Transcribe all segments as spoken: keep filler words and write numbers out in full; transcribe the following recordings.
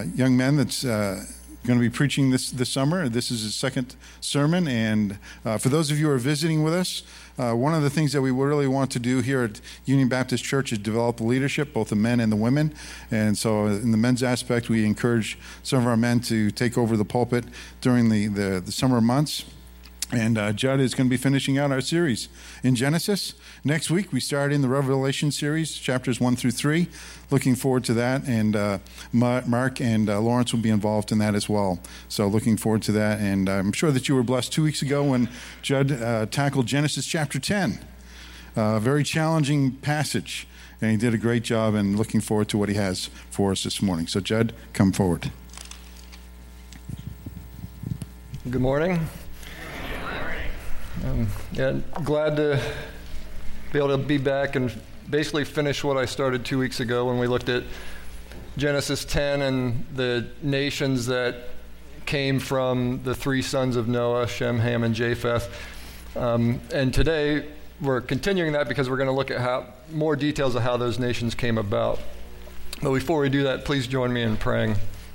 young man that's uh, going to be preaching this, this summer. This is his second sermon, and uh, for those of you who are visiting with us, uh, one of the things that we really want to do here at Union Baptist Church is develop the leadership, both the men and the women. And so in the men's aspect, we encourage some of our men to take over the pulpit during the, the, the summer months. And uh, Judd is going to be finishing out our series in Genesis. Next week, we start in the Revelation series, chapters one through three. Looking forward to that. And uh, Mark and uh, Lawrence will be involved in that as well. So looking forward to that. And I'm sure that you were blessed two weeks ago when Judd uh, tackled Genesis chapter ten. A uh, very challenging passage. And he did a great job, and looking forward to what he has for us this morning. So Judd, come forward. Good morning. Um, yeah, glad to be able to be back and basically finish what I started two weeks ago when we looked at Genesis ten and the nations that came from the three sons of Noah, Shem, Ham, and Japheth. Um, and today we're continuing that because we're going to look at how more details of how those nations came about. But before we do that, please join me in praying.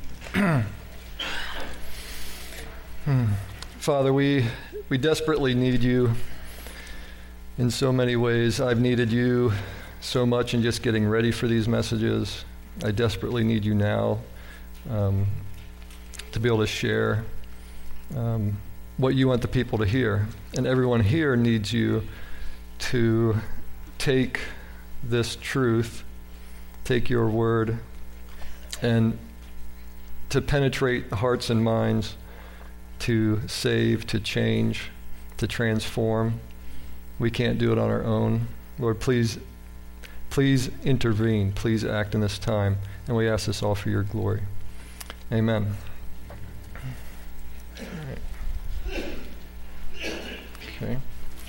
Father, we We desperately need you in so many ways. I've needed you so much in just getting ready for these messages. I desperately need you now um, to be able to share um, what you want the people to hear. And everyone here needs you to take this truth, take your word, and to penetrate hearts and minds, to save, to change, to transform. We can't do it on our own. Lord, please, please intervene. Please act in this time. And we ask this all for your glory. Amen. Okay.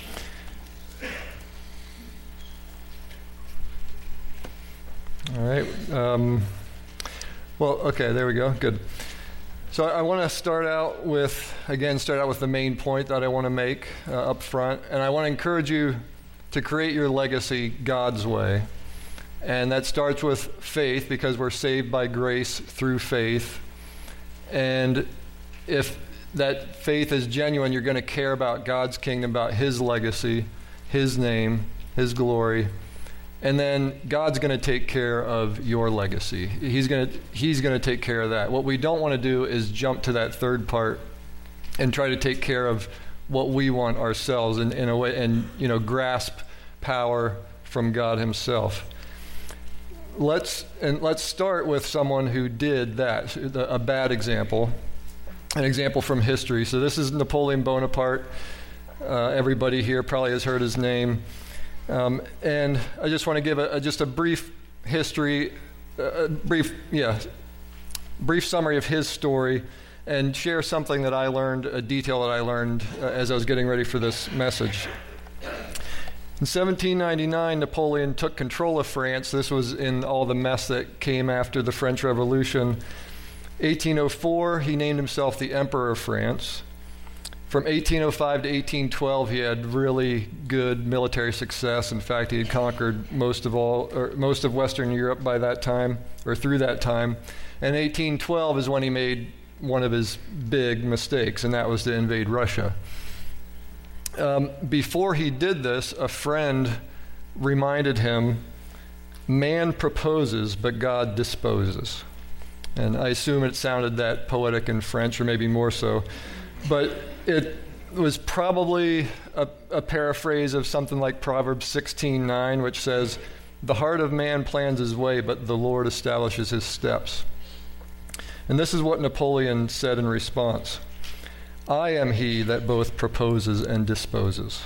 All right. Um, well, okay, there we go. Good. So I want to start out with, again, start out with the main point that I want to make uh, up front. And I want to encourage you to create your legacy God's way. And that starts with faith, because we're saved by grace through faith. And if that faith is genuine, you're going to care about God's kingdom, about his legacy, his name, his glory. And then God's going to take care of your legacy. He's going to he's going to take care of that. What we don't want to do is jump to that third part and try to take care of what we want ourselves in, in a way, and you know, grasp power from God himself. Let's and let's start with someone who did that, a bad example, an example from history. So this is Napoleon Bonaparte. Uh, everybody here probably has heard his name. Um, and I just want to give a, a, just a brief history, a brief, yeah, brief summary of his story, and share something that I learned, a detail that I learned uh, as I was getting ready for this message. In seventeen ninety-nine, Napoleon took control of France. This was in all the mess that came after the French Revolution. eighteen oh four, he named himself the Emperor of France. From eighteen oh five to eighteen twelve, he had really good military success. In fact, he had conquered most of all, or most of Western Europe by that time, or through that time. And eighteen twelve is when he made one of his big mistakes, and that was to invade Russia. Um, before he did this, a friend reminded him, "Man proposes, but God disposes." And I assume it sounded that poetic in French, or maybe more so. But it was probably a, a paraphrase of something like Proverbs sixteen nine, which says, "The heart of man plans his way, but the Lord establishes his steps." And this is what Napoleon said in response: "I am he that both proposes and disposes."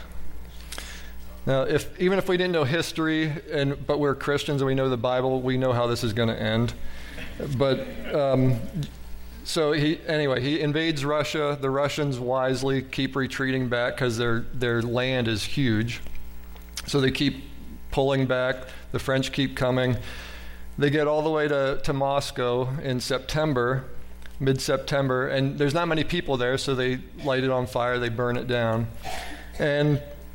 Now, if even if we didn't know history, and but we're Christians and we know the Bible, we know how this is going to end. But um, so he anyway, he invades Russia. The Russians wisely keep retreating back because their their land is huge. So they keep pulling back. The French keep coming. They get all the way to, to Moscow in September, mid-September, and there's not many people there, so they light it on fire, they burn it down. And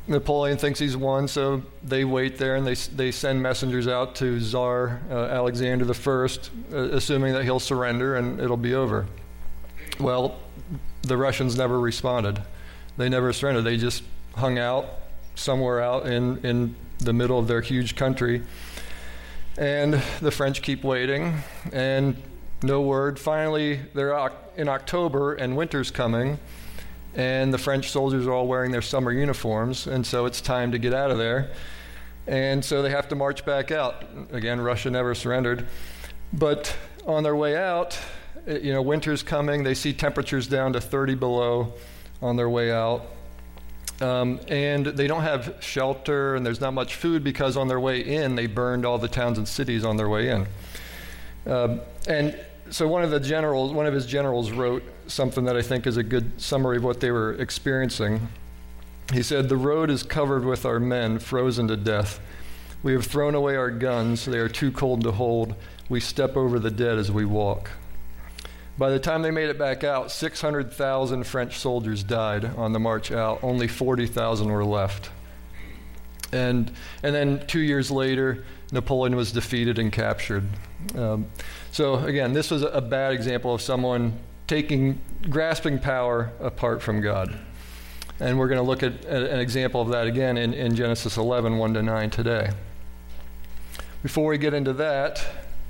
Napoleon thinks he's won, so they wait there and they they send messengers out to Tsar uh, Alexander the First, uh, assuming that he'll surrender and it'll be over. Well, the Russians never responded. They never surrendered. They just hung out somewhere out in, in the middle of their huge country. And the French keep waiting, and no word. Finally, they're in October, and winter's coming, and the French soldiers are all wearing their summer uniforms, and so it's time to get out of there. And so they have to march back out. Again, Russia never surrendered. But on their way out, you know, winter's coming. They see temperatures down to thirty below on their way out. Um, and they don't have shelter, and there's not much food because on their way in, they burned all the towns and cities on their way in. Uh, and so one of the generals, one of his generals wrote something that I think is a good summary of what they were experiencing. He said, "The road is covered with our men, frozen to death. We have thrown away our guns. They are too cold to hold. We step over the dead as we walk." By the time they made it back out, six hundred thousand French soldiers died on the march out. Only forty thousand were left. And and then two years later, Napoleon was defeated and captured. Um, so again, this was a bad example of someone taking, grasping power apart from God. And we're going to look at, at an example of that again in, in Genesis eleven, one to nine today. Before we get into that,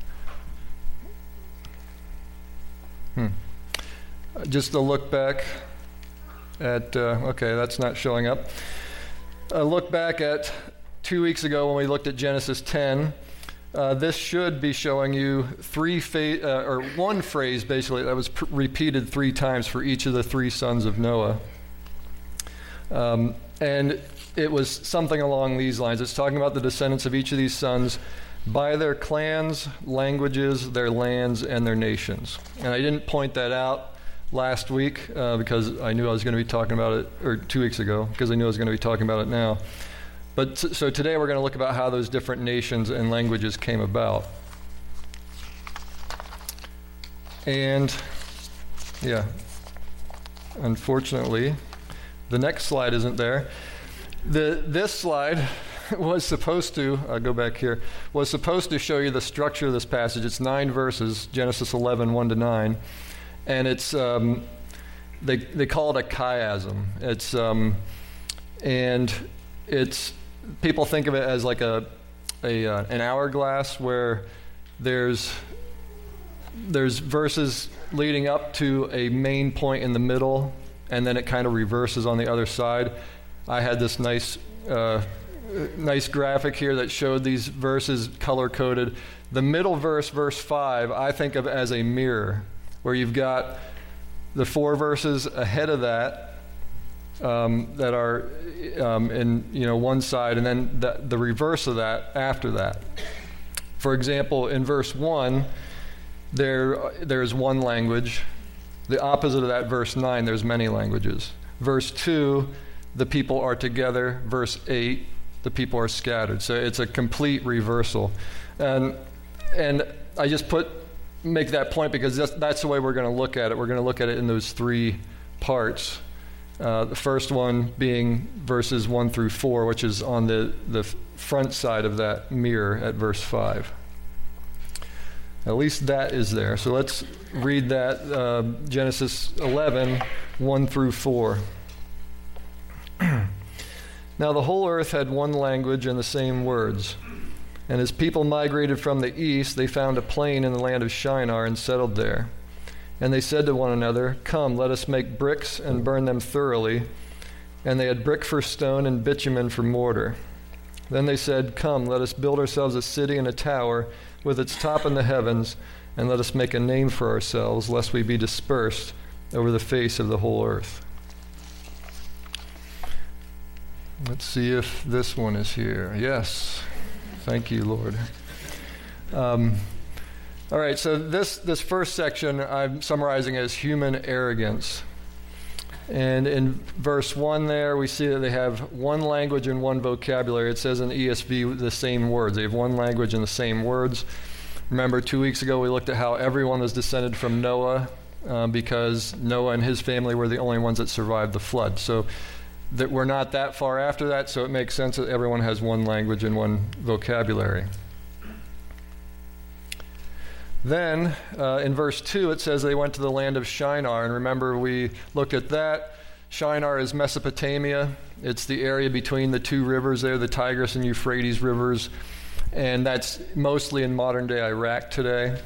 hmm, just a look back at, uh, okay, that's not showing up. A look back at two weeks ago when we looked at Genesis ten. Uh, this should be showing you three fa- uh, or one phrase basically that was pr- repeated three times for each of the three sons of Noah. Um, and it was something along these lines. It's talking about the descendants of each of these sons by their clans, languages, their lands, and their nations. And I didn't point that out last week uh, because I knew I was going to be talking about it, or two weeks ago, because I knew I was going to be talking about it now. But so today we're going to look about how those different nations and languages came about. And yeah, unfortunately, the next slide isn't there. The this slide was supposed to, I'll go back here, was supposed to show you the structure of this passage. It's nine verses, Genesis eleven, one to nine. And it's, um, they they call it a chiasm. It's, um, and it's, people think of it as like a, a uh, an hourglass where there's there's verses leading up to a main point in the middle, and then it kind of reverses on the other side. I had this nice uh, nice graphic here that showed these verses color-coded. The middle verse, verse five, I think of as a mirror, where you've got the four verses ahead of that um, that are um, in you know one side, and then the, the reverse of that after that. For example, in verse one, there there's one language. The opposite of that, verse nine, there's many languages. Verse two, the people are together. Verse eight, the people are scattered. So it's a complete reversal. And and I just put make that point because that's, that's the way we're going to look at it. We're going to look at it in those three parts. Uh, the first one being verses one through four, which is on the, the front side of that mirror at verse five. At least that is there. So let's read that, uh, Genesis eleven, one through four. Now the whole earth had one language and the same words. And as people migrated from the east, they found a plain in the land of Shinar and settled there. And they said to one another, "Come, let us make bricks and burn them thoroughly." And they had brick for stone and bitumen for mortar. Then they said, "Come, let us build ourselves a city and a tower with its top in the heavens, and let us make a name for ourselves, lest we be dispersed over the face of the whole earth." Let's see if this one is here. Yes. Thank you, Lord. Um, all right, so this, this first section I'm summarizing as human arrogance. And in verse one there, we see that they have one language and one vocabulary. It says in E S V the same words. They have one language and the same words. Remember, two weeks ago we looked at how everyone was descended from Noah uh, because Noah and his family were the only ones that survived the flood. So that we're not that far after that, so it makes sense that everyone has one language and one vocabulary. Then, uh, in verse two, it says they went to the land of Shinar. And remember, we looked at that. Shinar is Mesopotamia. It's the area between the two rivers there, the Tigris and Euphrates rivers. And that's mostly in modern-day Iraq today.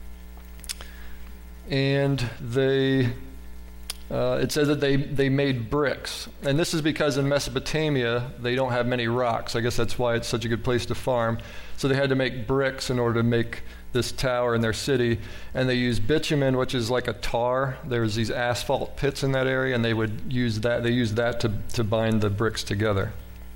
And they, uh, it says that they, they made bricks. And this is because in Mesopotamia, they don't have many rocks. I guess that's why it's such a good place to farm. So they had to make bricks in order to make this tower in their city, and they used bitumen, which is like a tar. There's these asphalt pits in that area, and they would use that. They used that to, to bind the bricks together.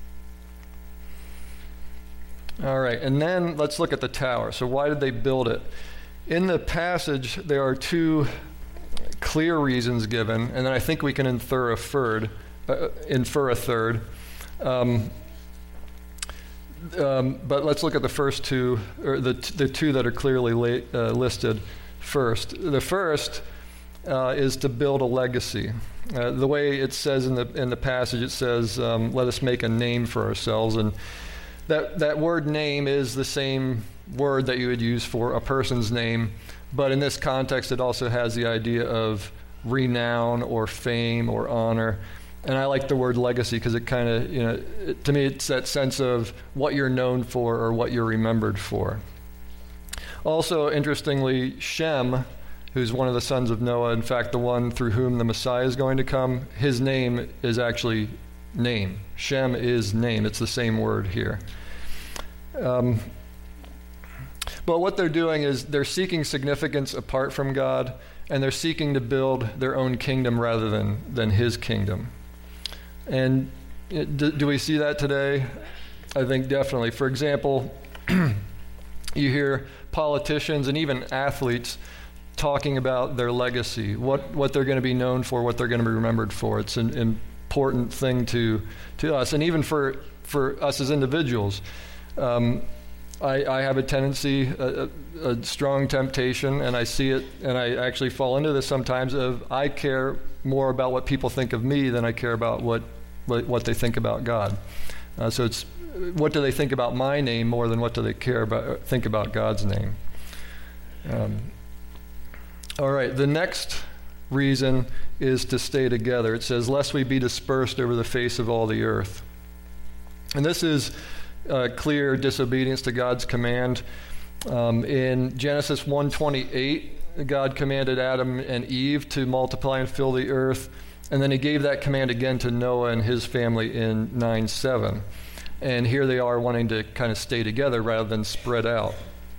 All right, and then let's look at the tower. So why did they build it? In the passage, there are two clear reasons given, and then I think we can infer a third. Uh, infer a third. Um, Um, but let's look at the first two, or the t- the two that are clearly la- uh, listed first. The first uh, is to build a legacy. Uh, the way it says in the in the passage, it says, um, "Let us make a name for ourselves," and that that word "name" is the same word that you would use for a person's name, but in this context, it also has the idea of renown or fame or honor. And I like the word legacy because it kind of, you know, it, to me it's that sense of what you're known for or what you're remembered for. Also, interestingly, Shem, who's one of the sons of Noah, in fact, the one through whom the Messiah is going to come, his name is actually name. Shem is name. It's the same word here. Um, but what they're doing is they're seeking significance apart from God, and they're seeking to build their own kingdom rather than, than his kingdom. And do, do we see that today? I think definitely. For example, you hear politicians and even athletes talking about their legacy, what, what they're going to be known for, what they're going to be remembered for. It's an important thing to, to us, and even for, for us as individuals. Um, I, I have a tendency, a, a, a strong temptation, and I see it, and I actually fall into this sometimes, of I care more about what people think of me than I care about what what, what they think about God. Uh, so it's what do they think about my name more than what do they care about, think about God's name. Um, all right, the next reason is to stay together. It says, lest we be dispersed over the face of all the earth. And this is uh, clear disobedience to God's command. Um, in Genesis one twenty-eight, God commanded Adam and Eve to multiply and fill the earth, and then he gave that command again to Noah and his family in nine seven. And here they are wanting to kind of stay together rather than spread out.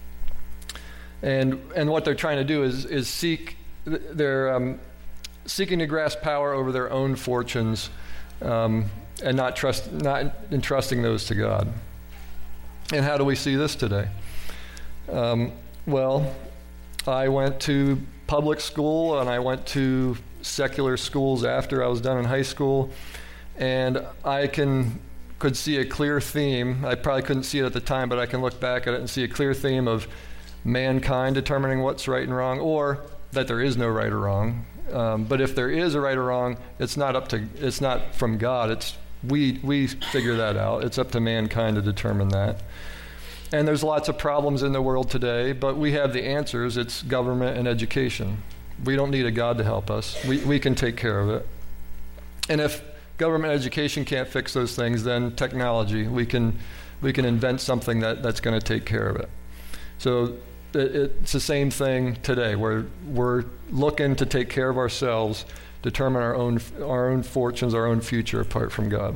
And and what they're trying to do is is seek, they're um, seeking to grasp power over their own fortunes, um, and not trust, not entrusting those to God. And how do we see this today? Um, well, I went to public school and I went to secular schools after I was done in high school, and I can could see a clear theme. I probably couldn't see it at the time, but I can look back at it and see a clear theme of mankind determining what's right and wrong, or that there is no right or wrong. Um, but if there is a right or wrong, it's not up to it's not from God. It's we we figure that out. It's up to mankind to determine that. And there's lots of problems in the world today, but we have the answers. It's government and education. We don't need a God to help us. We we can take care of it. And if government and education can't fix those things, then technology, we can we can invent something that, that's going to take care of it. So it, it's the same thing today. We're we're looking to take care of ourselves, determine our own our own fortunes, our own future apart from God.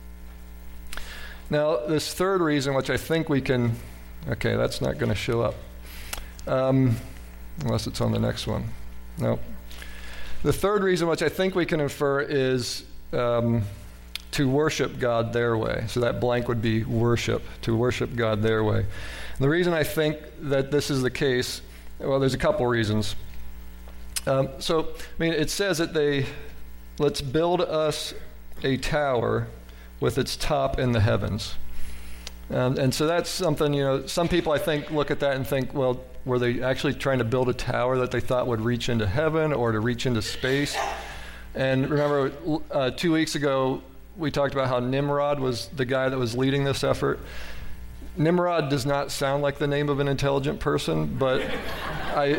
Now, this third reason, which I think we can, okay, that's not going to show up, um, unless it's on the next one. No. The third reason, which I think we can infer, is um, to worship God their way. So that blank would be worship, to worship God their way. And the reason I think that this is the case, well, there's a couple reasons. Um, so, I mean, it says that they, let's build us a tower with its top in the heavens. Um, and so that's something, you know, some people I think look at that and think, well, were they actually trying to build a tower that they thought would reach into heaven or to reach into space? And remember, uh, two weeks ago, we talked about how Nimrod was the guy that was leading this effort. Nimrod does not sound like the name of an intelligent person, but I,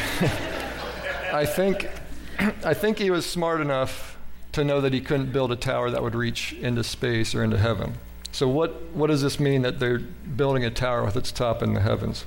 I think, I think he was smart enough to know that he couldn't build a tower that would reach into space or into heaven. So what, what does this mean that they're building a tower with its top in the heavens?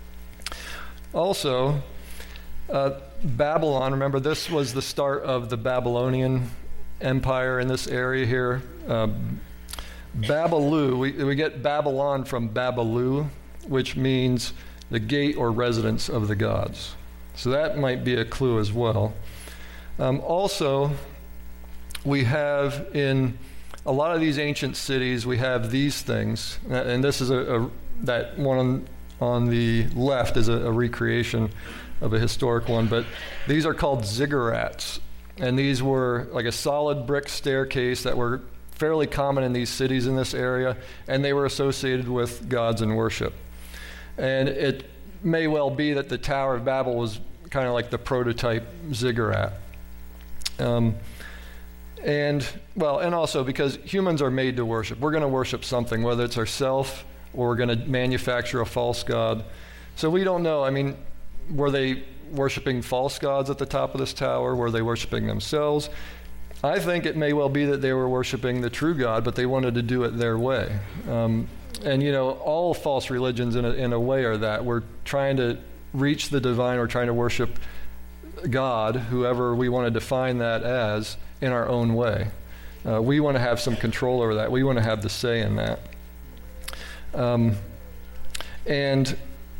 Also, uh, Babylon, remember this was the start of the Babylonian Empire in this area here. Um, Babalu, we, we get Babylon from Babalu, which means the gate or residence of the gods. So that might be a clue as well. Um, also, we have in a lot of these ancient cities, we have these things, and this is a, a that one on, on the left is a, a recreation of a historic one, but these are called ziggurats, and these were like a solid brick staircase that were fairly common in these cities in this area, and they were associated with gods and worship. And it may well be that the Tower of Babel was kind of like the prototype ziggurat. Um, and, well, and also because humans are made to worship. We're going to worship something, whether it's ourselves or we're going to manufacture a false god. So we don't know. I mean, were they worshiping false gods at the top of this tower? Were they worshiping themselves? I think it may well be that they were worshiping the true God, but they wanted to do it their way. Um, and, you know, all false religions in a, in a way are that. We're trying to reach the divine. We're trying to worship God, whoever we want to define that as, in our own way. Uh, we want to have some control over that. We want to have the say in that. Um, and,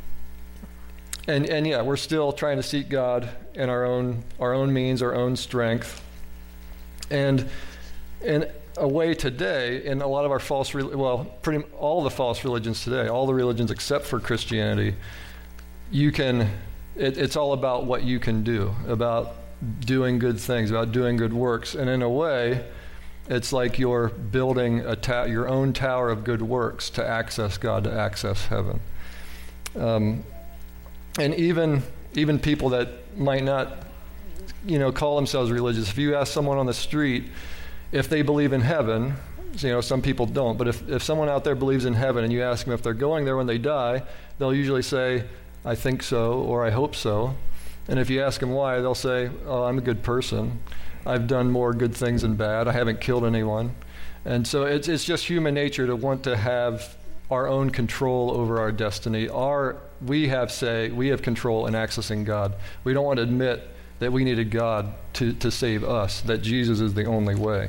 and, and, yeah, we're still trying to seek God in our own, our own means, our own strength. And in a way today, in a lot of our false, well, pretty all the false religions today, all the religions except for Christianity, you can, it, it's all about what you can do, about doing good things, about doing good works. And in a way, it's like you're building a ta- your own tower of good works to access God, to access heaven. Um, and even even people that might not, you know, call themselves religious. If you ask someone on the street if they believe in heaven, you know, some people don't, but if, if someone out there believes in heaven and you ask them if they're going there when they die, they'll usually say, I think so, or I hope so. And if you ask them why, they'll say, oh, I'm a good person. I've done more good things than bad. I haven't killed anyone. And so it's it's just human nature to want to have our own control over our destiny. Our, we have say, we have control in accessing God. We don't want to admit that we needed God to, to save us, that Jesus is the only way.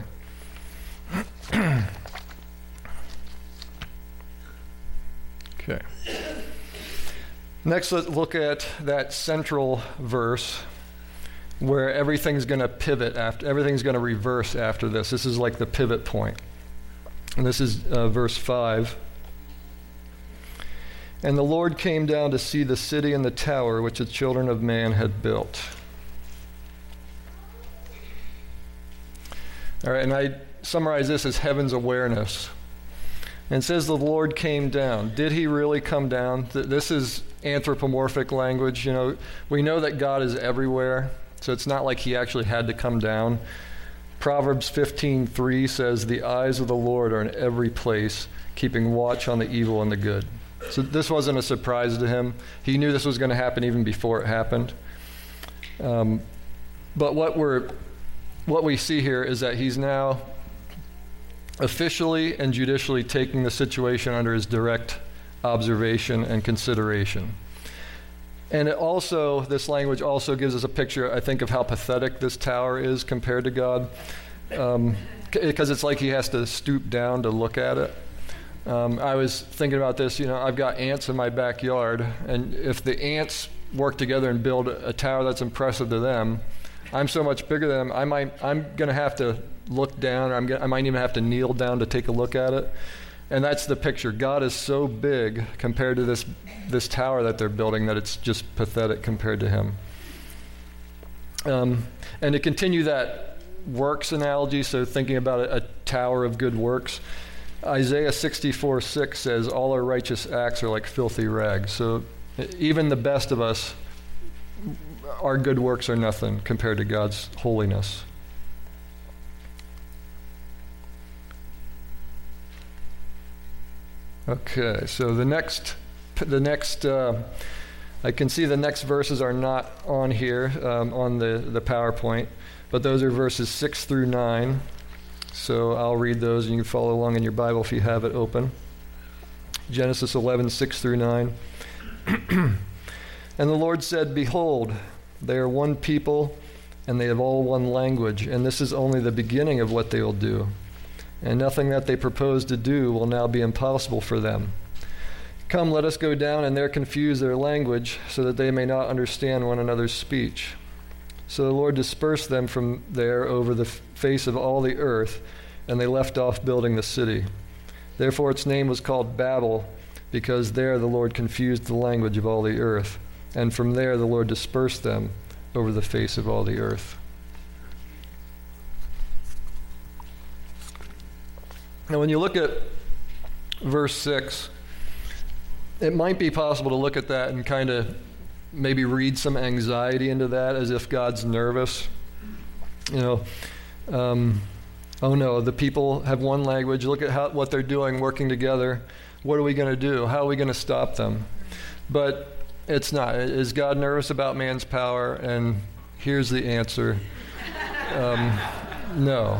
Okay. Next, let's look at that central verse where everything's going to pivot after, everything's going to reverse after this. This is like the pivot point. And this is uh, verse five. And the Lord came down to see the city and the tower which the children of man had built. All right, and I summarize this as heaven's awareness. And it says the Lord came down. Did he really come down? This is anthropomorphic language. You know, we know that God is everywhere, so it's not like he actually had to come down. Proverbs fifteen three says, the eyes of the Lord are in every place, keeping watch on the evil and the good. So this wasn't a surprise to him. He knew this was going to happen even before it happened. Um, but what we're What we see here is that he's now officially and judicially taking the situation under his direct observation and consideration. And it also, this language also gives us a picture, I think, of how pathetic this tower is compared to God, um, because it's like he has to stoop down to look at it. Um, I was thinking about this, you know, I've got ants in my backyard, and if the ants work together and build a tower that's impressive to them, I'm so much bigger than them, I might, I'm going to have to look down, or I'm gonna, I might even have to kneel down to take a look at it. And that's the picture. God is so big compared to this this tower that they're building that it's just pathetic compared to him. Um, and to continue that works analogy, so thinking about a, a tower of good works, Isaiah sixty-four six says, all our righteous acts are like filthy rags. So even the best of us, our good works are nothing compared to God's holiness. Okay, so the next, the next, uh, I can see the next verses are not on here um, on the, the PowerPoint, but those are verses six through nine. So I'll read those, and you can follow along in your Bible if you have it open. Genesis eleven, six through nine. And the Lord said, "Behold, they are one people, and they have all one language, and this is only the beginning of what they will do. And nothing that they propose to do will now be impossible for them. Come, let us go down and there confuse their language, so that they may not understand one another's speech." So the Lord dispersed them from there over the face of all the earth, and they left off building the city. Therefore its name was called Babel, because there the Lord confused the language of all the earth. And from there the Lord dispersed them over the face of all the earth. Now when you look at verse six, it might be possible to look at that and kind of maybe read some anxiety into that, as if God's nervous. You know, um, oh no, the people have one language. Look at how, what they're doing, working together. What are we going to do? How are we going to stop them? But it's not. Is God nervous about man's power? And here's the answer. Um, no.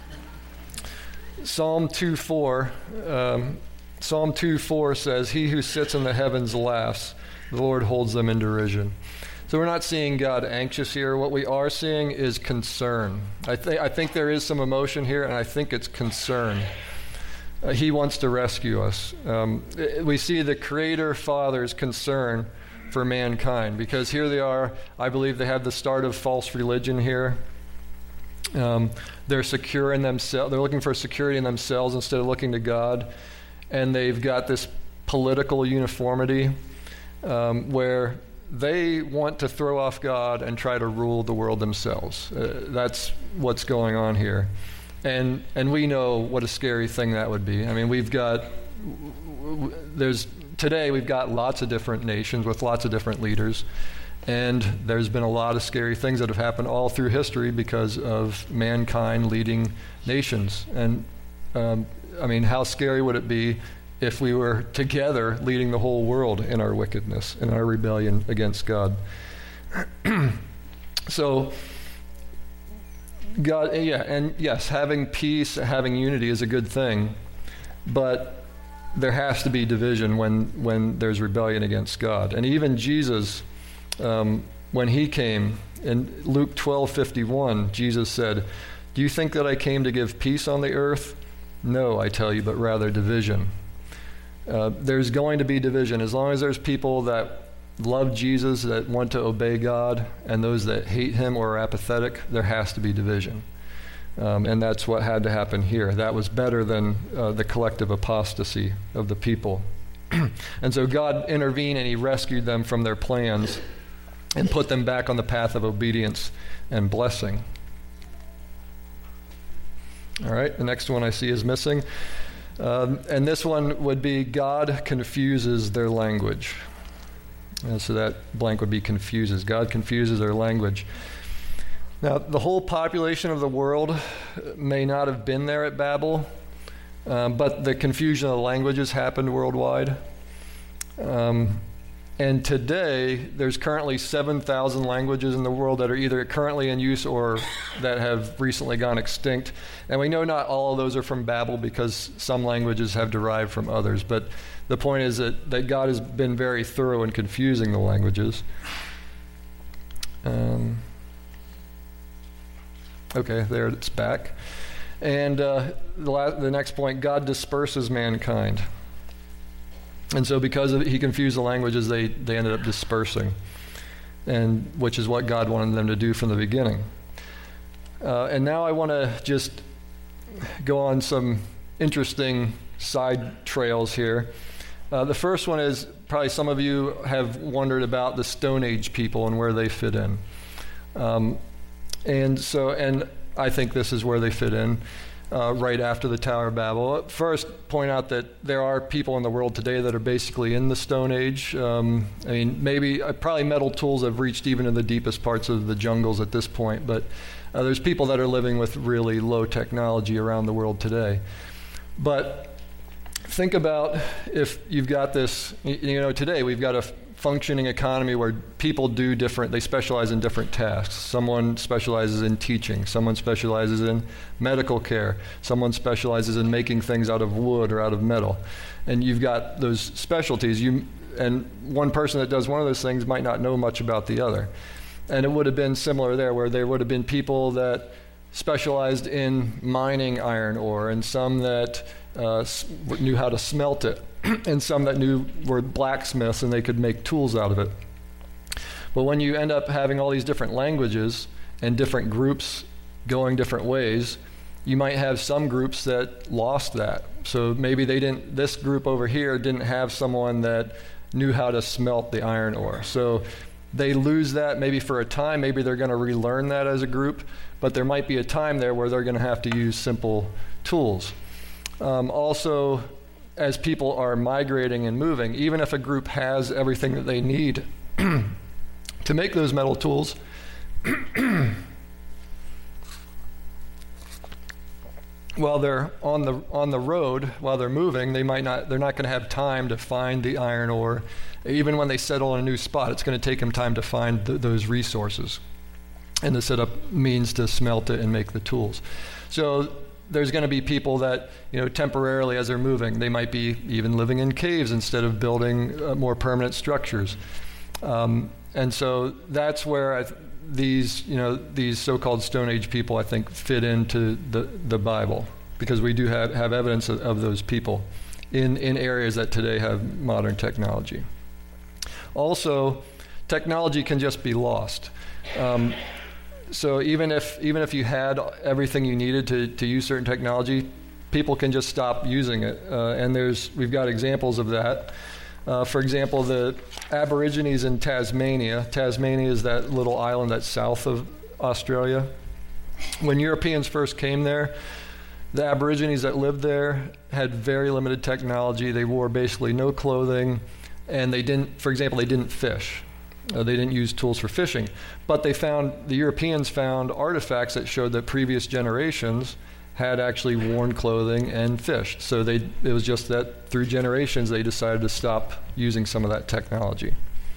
Psalm two four, um, Psalm two four says, "He who sits in the heavens laughs. The Lord holds them in derision." So we're not seeing God anxious here. What we are seeing is concern. I, th- I think there is some emotion here, and I think it's concern. Uh, he wants to rescue us. Um, we see the Creator Father's concern for mankind, because here they are. I believe they have the start of false religion here. Um, they're secure in themselves. They're looking for security in themselves instead of looking to God. And they've got this political uniformity um, where they want to throw off God and try to rule the world themselves. Uh, that's what's going on here. And and we know what a scary thing that would be. I mean, we've got, there's, today we've got lots of different nations with lots of different leaders. And there's been a lot of scary things that have happened all through history because of mankind leading nations. And um, I mean, how scary would it be if we were together leading the whole world in our wickedness, in our rebellion against God? So, God, yeah, and yes, having peace, having unity is a good thing, but there has to be division when, when there's rebellion against God. And even Jesus, Um, when he came, in Luke twelve fifty-one, Jesus said, "Do you think that I came to give peace on the earth? No, I tell you, but rather division." Uh, there's going to be division. As long as there's people that love Jesus, that want to obey God, and those that hate him or are apathetic, there has to be division. Um, and that's what had to happen here. That was better than uh, the collective apostasy of the people. And so God intervened and he rescued them from their plans and put them back on the path of obedience and blessing. All right, the next one I see is missing. Um, and this one would be, God confuses their language. And so that blank would be confuses. God confuses their language. Now, the whole population of the world may not have been there at Babel, um, but the confusion of the languages happened worldwide. Um, And today, there's currently seven thousand languages in the world that are either currently in use or that have recently gone extinct. And we know not all of those are from Babel, because some languages have derived from others. But the point is that, that God has been very thorough in confusing the languages. Um, okay, there it's back. And uh, the, la- the next point, God disperses mankind. And so because of, he confused the languages, they, they ended up dispersing, and which is what God wanted them to do from the beginning. Uh, and now I want to just go on some interesting side trails here. Uh, the first one is, probably some of you have wondered about the Stone Age people and where they fit in. Um, and so, and I think this is where they fit in. Uh, right after the Tower of Babel. First, point out that there are people in the world today that are basically in the Stone Age. Um, I mean, maybe, uh, probably metal tools have reached even in the deepest parts of the jungles at this point, but uh, there's people that are living with really low technology around the world today. But think about if you've got this, you know, today we've got a functioning economy where people do different, they specialize in different tasks. Someone specializes in teaching, someone specializes in medical care, someone specializes in making things out of wood or out of metal. And you've got those specialties, you, and one person that does one of those things might not know much about the other. And it would have been similar there, where there would have been people that specialized in mining iron ore, and some that uh, knew how to smelt it, and some that knew were blacksmiths and they could make tools out of it. But when you end up having all these different languages and different groups going different ways, you might have some groups that lost that. So maybe they didn't, this group over here didn't have someone that knew how to smelt the iron ore. So they lose that maybe for a time. Maybe they're going to relearn that as a group, but there might be a time there where they're going to have to use simple tools. Um, also, as people are migrating and moving, even if a group has everything that they need to make those metal tools, while they're on the on the road, while they're moving, they might not they're not going to have time to find the iron ore. Even when they settle in a new spot, it's going to take them time to find th- those resources and to set up means to smelt it and make the tools. So there's going to be people that, you know, temporarily as they're moving, they might be even living in caves instead of building uh, more permanent structures. Um, and so that's where I th- these, you know, these so-called Stone Age people, I think, fit into the, the Bible, because we do have, have evidence of, of those people in, in areas that today have modern technology. Also, technology can just be lost. Um, so even if even if you had everything you needed to, to use certain technology, people can just stop using it. Uh, and there's we've got examples of that. Uh, for example, the Aborigines in Tasmania. Tasmania is that little island that's south of Australia. When Europeans first came there, the Aborigines that lived there had very limited technology. They wore basically no clothing, and they didn't, for example, they didn't fish. Uh, they didn't use tools for fishing. But they found, the Europeans found artifacts that showed that previous generations had actually worn clothing and fished. So they, it was just that through generations they decided to stop using some of that technology.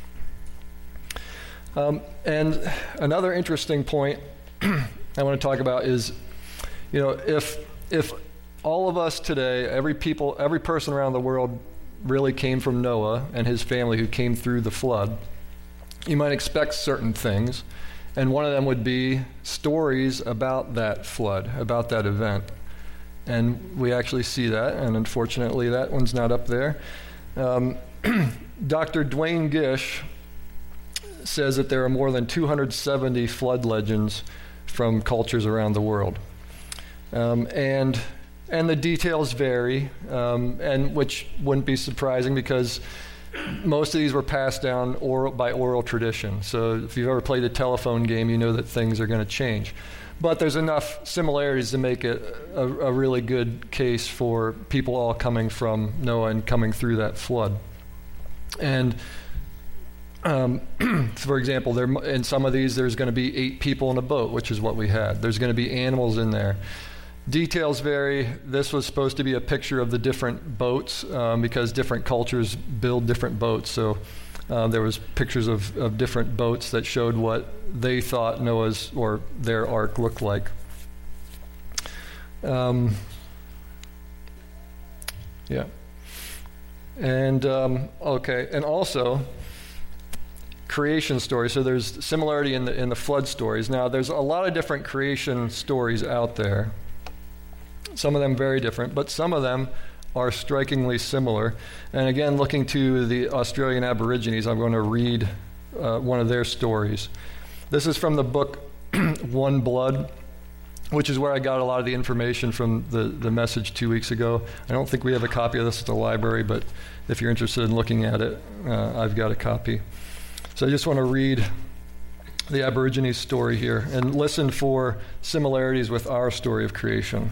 Um, and another interesting point I want to talk about is, you know, if if all of us today, every people, every person around the world really came from Noah and his family who came through the flood, you might expect certain things. And one of them would be stories about that flood, about that event. And we actually see that, and unfortunately that one's not up there. Um, Doctor Duane Gish says that there are more than two hundred seventy flood legends from cultures around the world. Um, and and the details vary, um, and which wouldn't be surprising because most of these were passed down oral, by oral tradition. So if you've ever played a telephone game, you know that things are going to change. But there's enough similarities to make it a, a really good case for people all coming from Noah and coming through that flood. And um, for example, there in some of these, there's going to be eight people in a boat, which is what we had. There's going to be animals in there. Details vary. This was supposed to be a picture of the different boats um, because different cultures build different boats. So uh, there was pictures of, of different boats that showed what they thought Noah's or their ark looked like. Um, yeah. And, um, okay, and also creation stories. So there's similarity in the in the flood stories. Now, there's a lot of different creation stories out there. Some of them very different, but some of them are strikingly similar. And again, looking to the Australian Aborigines, I'm going to read uh, one of their stories. This is from the book One Blood, which is where I got a lot of the information from the, the message two weeks ago. I don't think we have a copy of this at the library, but if you're interested in looking at it, uh, I've got a copy. So I just want to read the Aborigines story here and listen for similarities with our story of creation.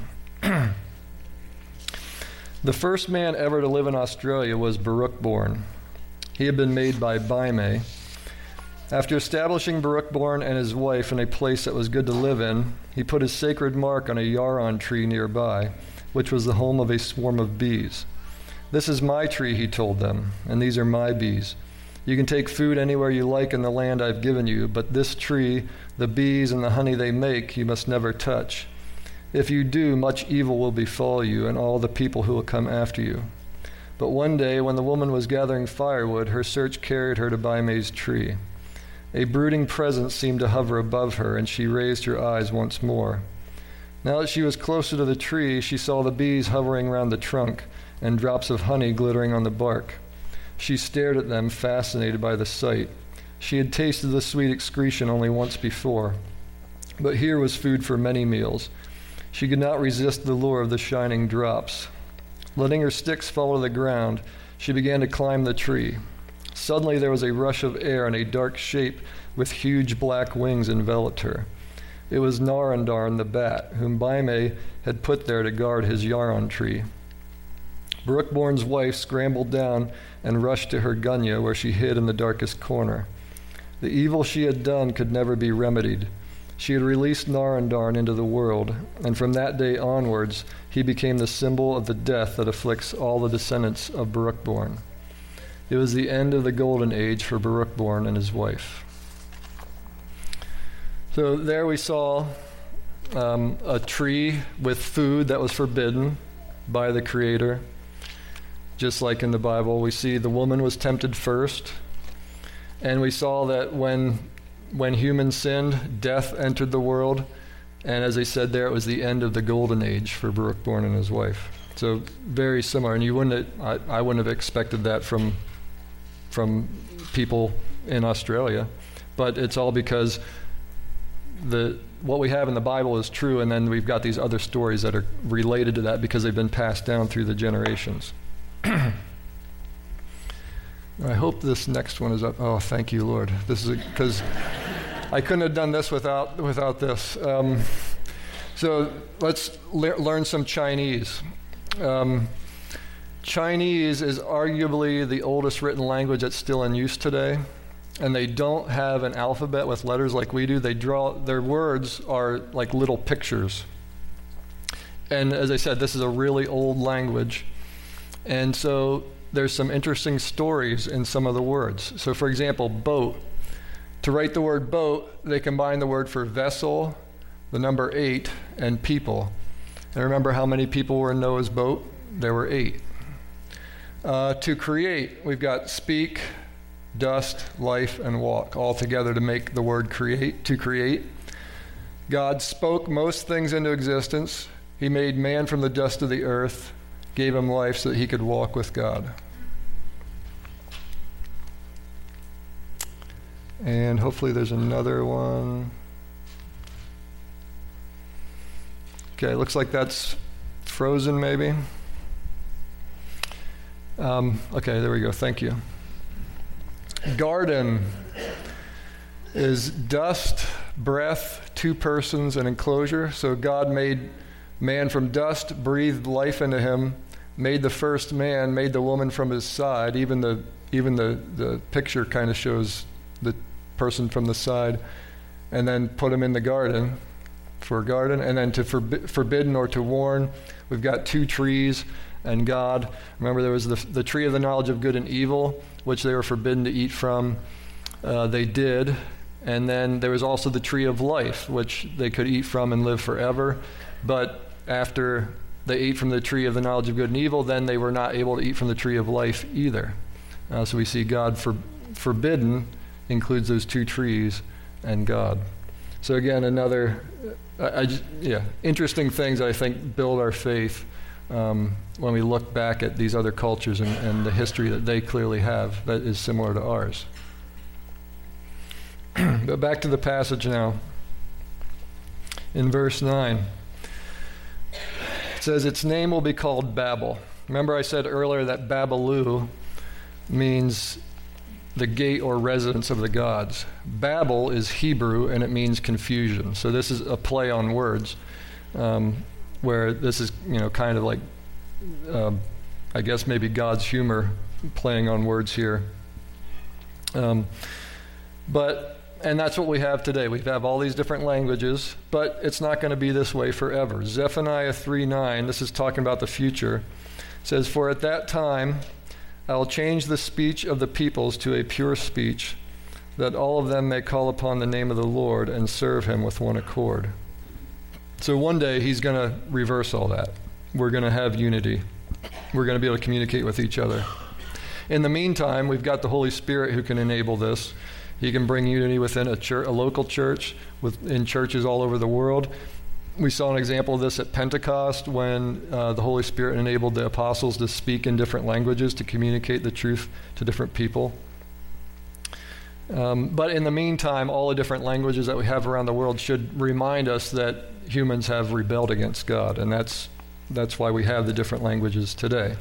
The first man ever to live in Australia was Baruchborn. He had been made by Baime. After establishing Baruchborn and his wife in a place that was good to live in, he put his sacred mark on a yarron tree nearby, which was the home of a swarm of bees. "This is my tree," he told them, "and these are my bees. You can take food anywhere you like in the land I've given you, but this tree, the bees and the honey they make, you must never touch. If you do, much evil will befall you and all the people who will come after you." But one day, when the woman was gathering firewood, her search carried her to Baime's tree. A brooding presence seemed to hover above her, and she raised her eyes once more. Now that she was closer to the tree, she saw the bees hovering round the trunk and drops of honey glittering on the bark. She stared at them, fascinated by the sight. She had tasted the sweet excretion only once before, but here was food for many meals. She could not resist the lure of the shining drops. Letting her sticks fall to the ground, she began to climb the tree. Suddenly there was a rush of air, and a dark shape with huge black wings enveloped her. It was Narandarn the bat, whom Baime had put there to guard his yarrow tree. Brookborn's wife scrambled down and rushed to her gunya, where she hid in the darkest corner. The evil she had done could never be remedied. She had released Narandarn into the world, and from that day onwards, he became the symbol of the death that afflicts all the descendants of Brookborn. It was the end of the golden age for Brookborn and his wife. So there we saw um, a tree with food that was forbidden by the Creator. Just like in the Bible, we see the woman was tempted first, and we saw that when when humans sinned, death entered the world, and as I said there, it was the end of the golden age for Brookborn and his wife. So very similar, and you wouldn't I, I wouldn't have expected that from from people in Australia, but it's all because the what we have in the Bible is true, and then we've got these other stories that are related to that because they've been passed down through the generations. I hope this next one is up. Oh, thank you, Lord. This is because I couldn't have done this without without this. Um, so let's le- learn some Chinese. Um, Chinese is arguably the oldest written language that's still in use today, and they don't have an alphabet with letters like we do. They draw their words are like little pictures. And as I said, this is a really old language. And so there's some interesting stories in some of the words. So for example, boat. To write the word boat, they combine the word for vessel, the number eight, and people. And remember how many people were in Noah's boat? There were eight. Uh, to create, we've got speak, dust, life, and walk, all together to make the word create, to create. God spoke most things into existence. He made man from the dust of the earth, gave him life so that he could walk with God. And hopefully there's another one. Okay, looks like that's frozen maybe. Um, okay, there we go, thank you. Garden is dust, breath, two persons, and enclosure. So God made man from dust, breathed life into him, made the first man, made the woman from his side. Even the even the, the picture kind of shows the person from the side, and then put him in the garden for a garden. And then to forbi- forbidden or to warn, we've got two trees and God. Remember, there was the, the tree of the knowledge of good and evil, which they were forbidden to eat from. Uh, they did. And then there was also the tree of life, which they could eat from and live forever. But after they ate from the tree of the knowledge of good and evil, then they were not able to eat from the tree of life either. Uh, so we see God for, forbidden includes those two trees and God. So again, another, I, I just, yeah, interesting things that I think build our faith um, when we look back at these other cultures and, and the history that they clearly have that is similar to ours. But back to the passage now. In verse nine, it says, its name will be called Babel. Remember I said earlier that Babalu means the gate or residence of the gods. Babel is Hebrew, and it means confusion. So this is a play on words, um, where this is, you know, kind of like, uh, I guess maybe God's humor playing on words here. Um, but And that's what we have today. We have all these different languages, but it's not going to be this way forever. Zephaniah three nine, this is talking about the future, It says, "For at that time I will change the speech of the peoples to a pure speech, that all of them may call upon the name of the Lord and serve him with one accord." So one day he's going to reverse all that. We're going to have unity. We're going to be able to communicate with each other. In the meantime, we've got the Holy Spirit who can enable this. He can bring unity within a, church, a local church, within churches all over the world. We saw an example of this at Pentecost when uh, the Holy Spirit enabled the apostles to speak in different languages to communicate the truth to different people. Um, but in the meantime, all the different languages that we have around the world should remind us that humans have rebelled against God, and that's that's why we have the different languages today.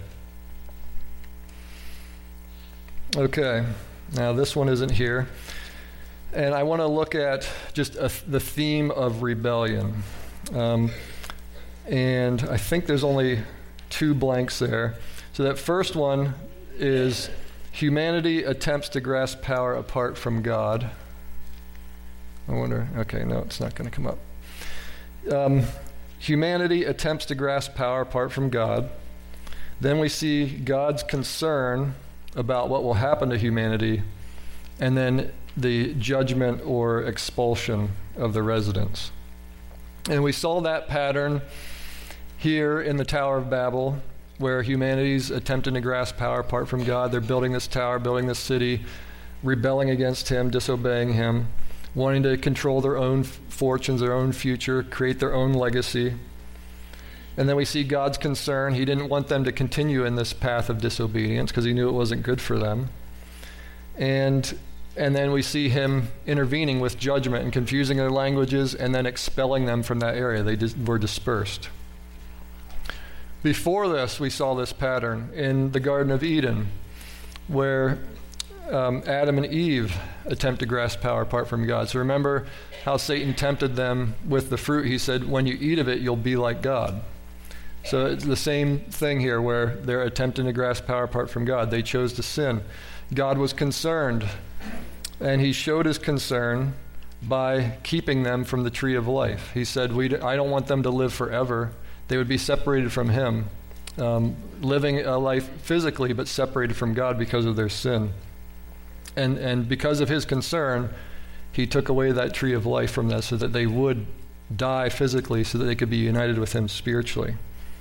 Okay, now this one isn't here, and I want to look at just a, the theme of rebellion. Um, and I think there's only two blanks there. So that first one is humanity attempts to grasp power apart from God. I wonder, okay, no, it's not going to come up. Um, humanity attempts to grasp power apart from God. Then we see God's concern about what will happen to humanity, and then the judgment or expulsion of the residents. And we saw that pattern here in the Tower of Babel, where humanity's attempting to grasp power apart from God. They're building this tower, building this city, rebelling against him, disobeying him, wanting to control their own f- fortunes, their own future, create their own legacy. And then we see God's concern. He didn't want them to continue in this path of disobedience because he knew it wasn't good for them. And and then we see him intervening with judgment and confusing their languages and then expelling them from that area. They dis- were dispersed. Before this, we saw this pattern in the Garden of Eden, where um, Adam and Eve attempt to grasp power apart from God. So remember how Satan tempted them with the fruit. He said, when you eat of it, you'll be like God. So it's the same thing here, where they're attempting to grasp power apart from God. They chose to sin. God was concerned, and he showed his concern by keeping them from the tree of life. He said, we d- I don't want them to live forever. They would be separated from him, um, living a life physically, but separated from God because of their sin. And and because of his concern, he took away that tree of life from them so that they would die physically, so that they could be united with him spiritually.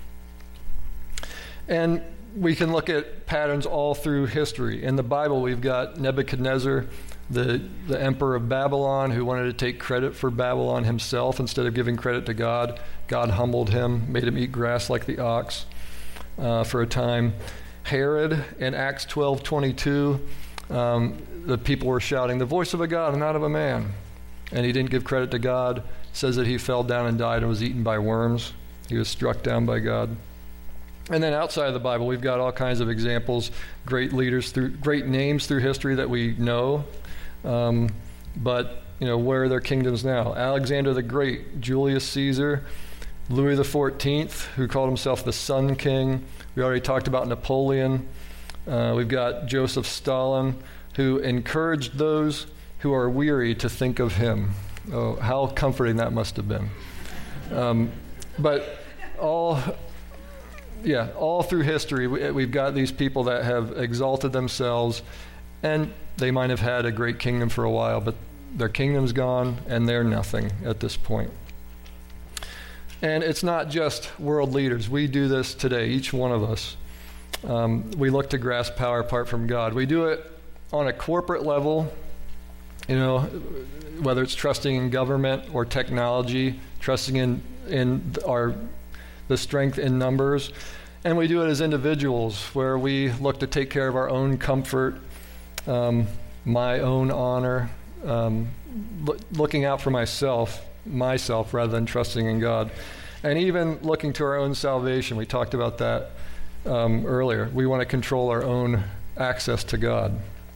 And we can look at patterns all through history. In the Bible, we've got Nebuchadnezzar, the, the emperor of Babylon, who wanted to take credit for Babylon himself instead of giving credit to God. God humbled him, made him eat grass like the ox uh, for a time. Herod, in Acts twelve twenty-two, um, the people were shouting, "The voice of a God and not of a man." And he didn't give credit to God. It says that he fell down and died and was eaten by worms. He was struck down by God. And then outside of the Bible, we've got all kinds of examples, great leaders, through great names through history that we know. Um, but, you know, where are their kingdoms now? Alexander the Great, Julius Caesar, Louis the fourteenth, who called himself the Sun King. We already talked about Napoleon. Uh, we've got Joseph Stalin, who encouraged those who are weary to think of him. Oh, how comforting that must have been. Um, but all... Yeah, all through history, we, we've got these people that have exalted themselves, and they might have had a great kingdom for a while, but their kingdom's gone, and they're nothing at this point. And it's not just world leaders. We do this today, each one of us. Um, we look to grasp power apart from God. We do it on a corporate level, you know, whether it's trusting in government or technology, trusting in, in our the strength in numbers. And we do it as individuals, where we look to take care of our own comfort, um, my own honor, um, lo- looking out for myself, myself rather than trusting in God. And even looking to our own salvation. We talked about that um, earlier. We want to control our own access to God.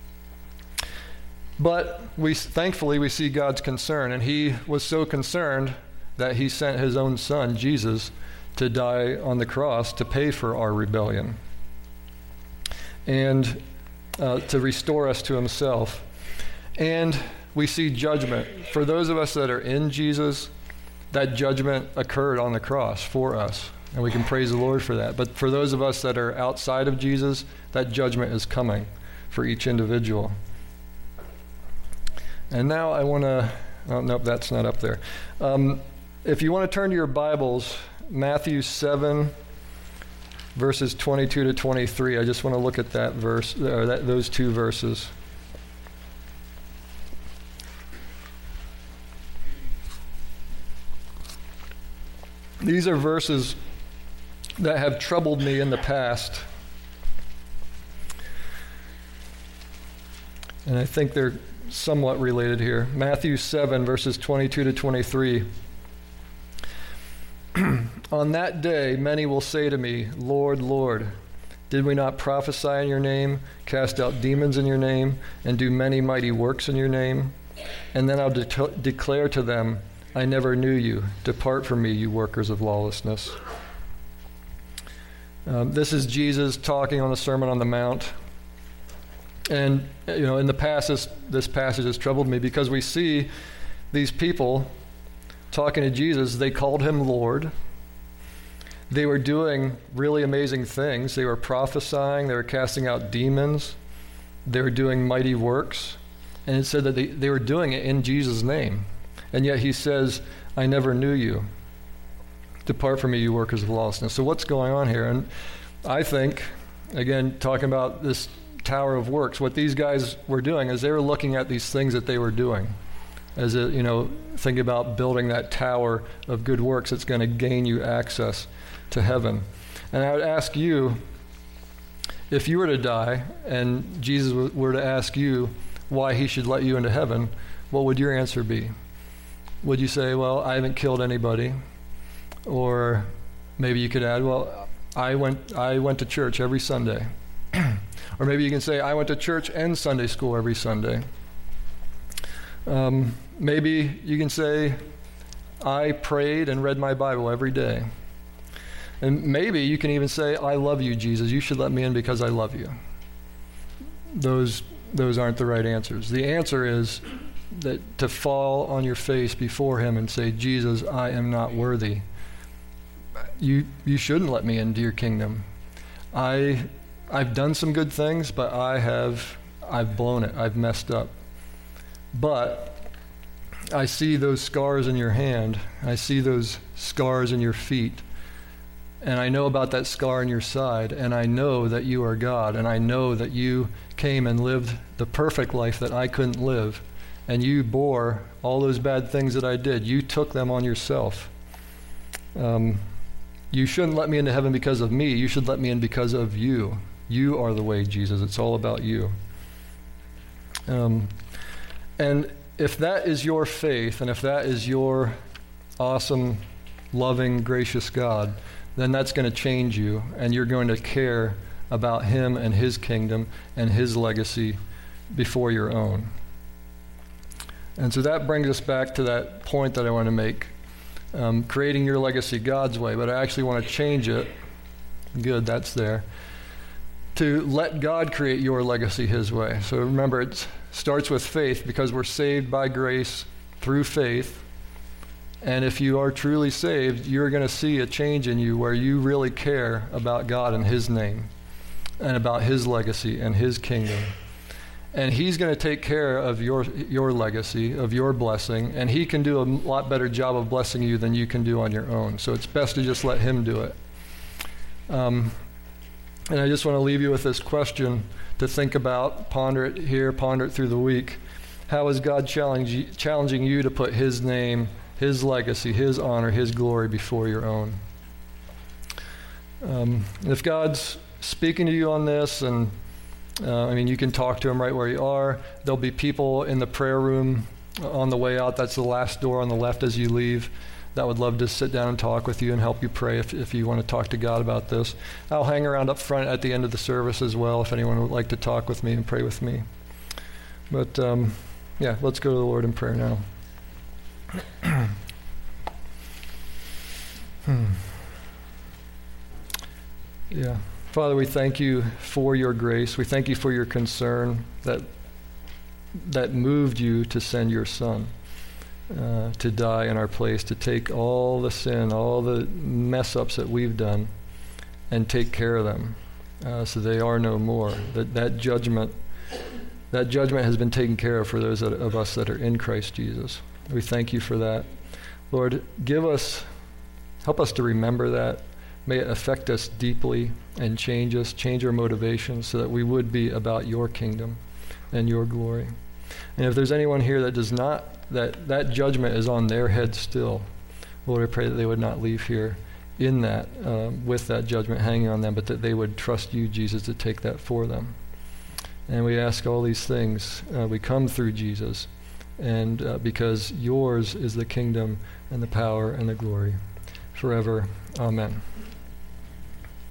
But we thankfully we see God's concern, and he was so concerned that he sent his own son, Jesus, to die on the cross to pay for our rebellion and uh, to restore us to himself. And we see judgment. For those of us that are in Jesus, that judgment occurred on the cross for us. And we can praise the Lord for that. But for those of us that are outside of Jesus, that judgment is coming for each individual. And now I want to, oh, nope, that's not up there. Um, if you want to turn to your Bibles, Matthew seven, verses twenty-two to twenty-three, I just want to look at that verse, or that, those two verses. These are verses that have troubled me in the past. And I think they're somewhat related here. Matthew seven, verses twenty-two to twenty-three. On that day, many will say to me, Lord, Lord, did we not prophesy in your name, cast out demons in your name, and do many mighty works in your name? And then I'll de- declare to them, I never knew you. Depart from me, you workers of lawlessness. Um, this is Jesus talking on the Sermon on the Mount. And, you know, in the past, this, this passage has troubled me because we see these people talking to Jesus. They called him Lord. They were doing really amazing things. They were prophesying. They were casting out demons. They were doing mighty works. And it said that they, they were doing it in Jesus' name. And yet he says, I never knew you. Depart from me, you workers of lawlessness. So what's going on here? And I think, again, talking about this tower of works, what these guys were doing is they were looking at these things that they were doing. As a, you know, think about building that tower of good works that's going to gain you access to heaven. And I would ask you, if you were to die and Jesus were to ask you why he should let you into heaven, what would your answer be? Would you say, well, I haven't killed anybody? Or maybe you could add, well, I went I went to church every Sunday. Or maybe you can say, I went to church and Sunday school every Sunday. Um, maybe you can say, I prayed and read my Bible every day. And maybe you can even say, I love you, Jesus. You should let me in because I love you. Those, those aren't the right answers. The answer is that to fall on your face before him and say, Jesus, I am not worthy. You, you shouldn't let me into your kingdom. I, I've done some good things, but I have, I've blown it. I've messed up. But I see those scars in your hand. I see those scars in your feet. And I know about that scar in your side. And I know that you are God. And I know that you came and lived the perfect life that I couldn't live. And you bore all those bad things that I did. You took them on yourself. Um, you shouldn't let me into heaven because of me. You should let me in because of you. You are the way, Jesus. It's all about you. Um, and if that is your faith, and if that is your awesome, loving, gracious God, then that's going to change you, and you're going to care about him and his kingdom and his legacy before your own. And so that brings us back to that point that I want to make. Um, creating your legacy God's way, but I actually want to change it. Good, that's there. To let God create your legacy his way. So remember, it starts with faith because we're saved by grace through faith. And if you are truly saved, you're going to see a change in you where you really care about God and his name and about his legacy and his kingdom. And he's going to take care of your your legacy, of your blessing, and he can do a lot better job of blessing you than you can do on your own. So it's best to just let him do it. Um, and I just want to leave you with this question to think about, ponder it here, ponder it through the week. How is God challenge, challenging you to put his name, his legacy, his honor, his glory before your own? Um, if God's speaking to you on this, and uh, I mean, you can talk to him right where you are. There'll be people in the prayer room on the way out. That's the last door on the left as you leave. That would love to sit down and talk with you and help you pray if, if you want to talk to God about this. I'll hang around up front at the end of the service as well if anyone would like to talk with me and pray with me. But um, yeah, let's go to the Lord in prayer now. hmm. Yeah. Father, we thank you for your grace. We thank you for your concern that that moved you to send your son. uh, to die in our place, to take all the sin, all the mess-ups that we've done, and take care of them, uh, so they are no more. That that judgment, that judgment has been taken care of for those that, of us that are in Christ Jesus. We thank you for that. Lord, give us, help us to remember that. May it affect us deeply and change us, change our motivations so that we would be about your kingdom and your glory. And if there's anyone here that does not, that that judgment is on their head still, Lord, I pray that they would not leave here in that, um, with that judgment hanging on them, but that they would trust you, Jesus, to take that for them. And we ask all these things. Uh, we come through Jesus, and uh, because yours is the kingdom and the power and the glory forever. Amen.